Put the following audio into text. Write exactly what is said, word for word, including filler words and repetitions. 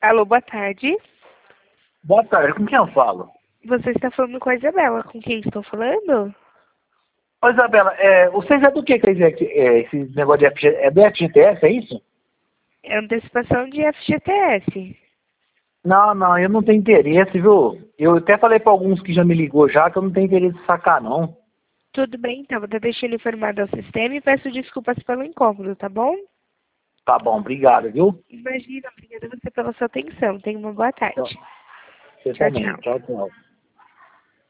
Alô, boa tarde. Boa tarde, com quem eu falo? Você está falando com a Isabela. Com quem estou falando? Ô Isabela, é, vocês é do que que é, é, esse negócio de F G, é do F G T S, é isso? É antecipação de F G T S. Não, não, eu não tenho interesse, viu? Eu até falei pra alguns que já me ligou já que eu não tenho interesse em sacar, não. Tudo bem, então. Vou deixar ele informado ao sistema e peço desculpas pelo incômodo, tá bom? Tá bom, obrigado, viu? Imagina, obrigada a você pela sua atenção. Tenha uma boa tarde. Você Tchau, também. tchau. Tchau, tchau.